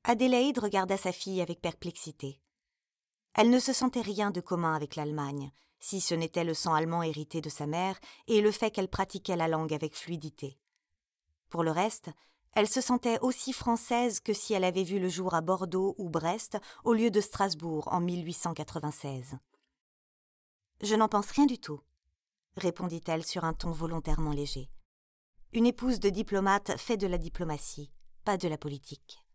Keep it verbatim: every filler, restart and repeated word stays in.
Adélaïde regarda sa fille avec perplexité. Elle ne se sentait rien de commun avec l'Allemagne, si ce n'était le sang allemand hérité de sa mère et le fait qu'elle pratiquait la langue avec fluidité. Pour le reste, elle se sentait aussi française que si elle avait vu le jour à Bordeaux ou Brest au lieu de Strasbourg en mille huit cent quatre-vingt-seize. « Je n'en pense rien du tout », répondit-elle sur un ton volontairement léger. Une épouse de diplomate fait de la diplomatie, pas de la politique.